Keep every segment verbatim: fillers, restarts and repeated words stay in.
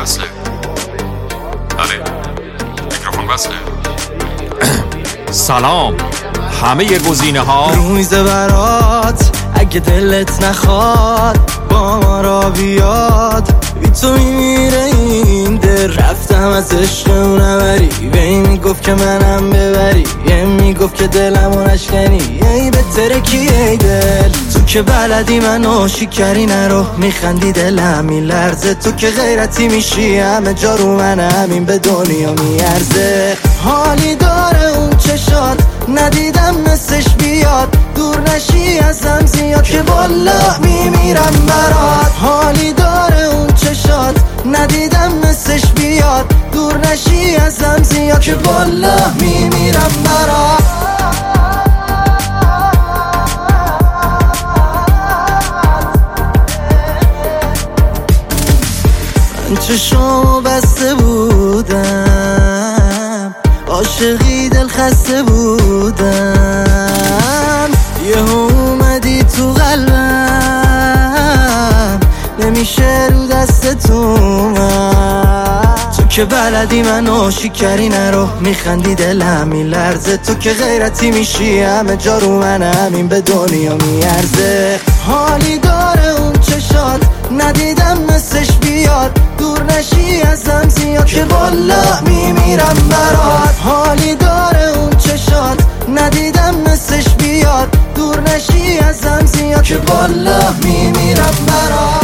بسته. بله میکروفون بسته. سلام، همه گزینه ها رو میزه برات، اگه دلت نخواد با ما را بیاد. بی تو میمیره این دل، رفتم از عشق اون نبری. به این میگفت که منم ببری، یه میگفت که دلمو نشکنی. ای بهتره کی ای دل، تو که بلدی منو شکری نرو. میخندی دلم میلرزه، تو که غیرتی میشی همه جا رو من، همین به دنیا میارزه. حالی داره اون چشات، ندیدم مثلش بیاد. دور نشی ازم زیاد که والله میمیرم برات. حالی داره اون چشات، ندیدم مثلش بیاد. دور نشی ازم زیاد که والله میمیرم برات. من چشمو بسته بودم، عاشقی دل خسته بودم. یه اومدی تو قلبم، نمیشه رو دست تو من. تو که بلدی منو شکری نرو. میخندی دلم میلرزه، تو که غیرتی میشی همه جا رو من، همین به دنیا میارزه. حالی داره اون چشات، ندیدم مثلش بیاد. دور نشی ازم زیاد که والله میمیرم برات. حالی داره اون چشات، ندیدم مثلش بیاد. دور نشی ازم زیاد که والله میمیرم برات.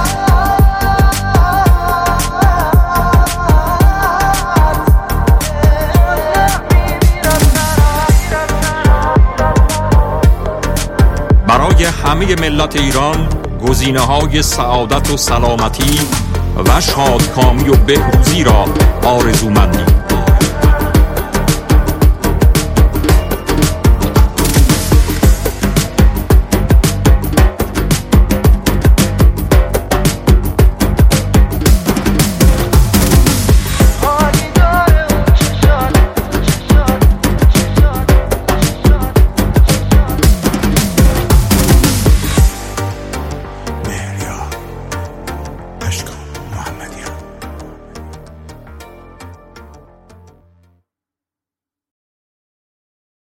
برای همه ملت ایران گزینه های سعادت و سلامتی و شادکامی و بهروزی را آرزومندیم.